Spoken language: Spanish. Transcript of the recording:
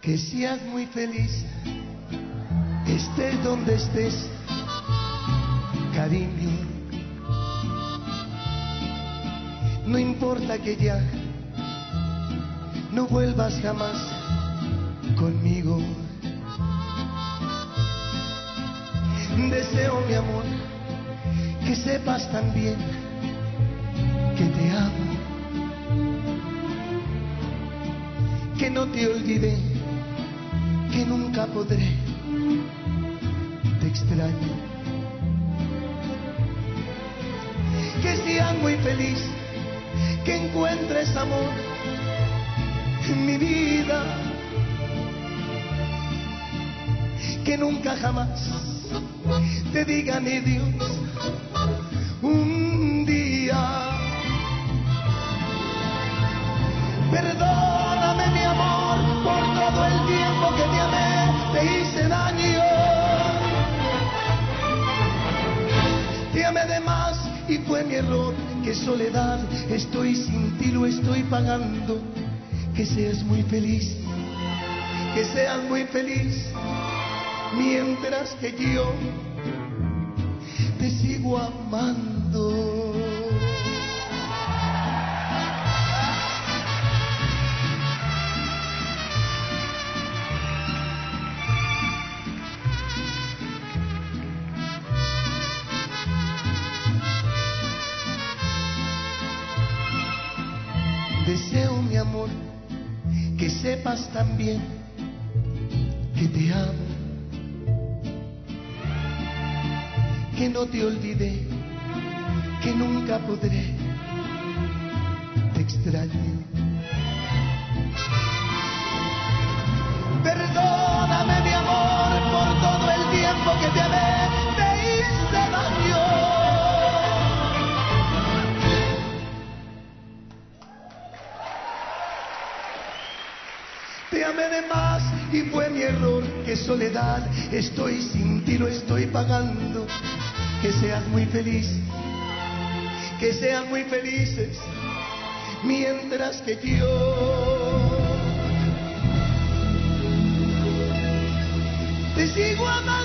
Que seas muy feliz, estés donde estés, cariño. No importa que ya no vuelvas jamás conmigo. Deseo, mi amor, que sepas también que te amo, que no te olvidé, que nunca podré, te extraño. Que seas muy feliz, que encuentres amor en mi vida, que nunca jamás te diga ni Dios un día. Perdóname, mi amor, por todo el tiempo que te amé, te hice daño. Te amé de más y fue mi error. Qué soledad, estoy sin ti, lo estoy pagando. Que seas muy feliz, que seas muy feliz, mientras que yo te sigo amando. Deseo, mi amor, que sepas también que te amo, que no te olvidé, que nunca podré, te extraño. Perdóname, mi amor, por todo el tiempo que te amé, te hice daño. Te amé de más y fue mi error. Qué soledad, estoy sin ti, lo estoy pagando. Que seas muy feliz, que sean muy felices, mientras que yo te sigo amando.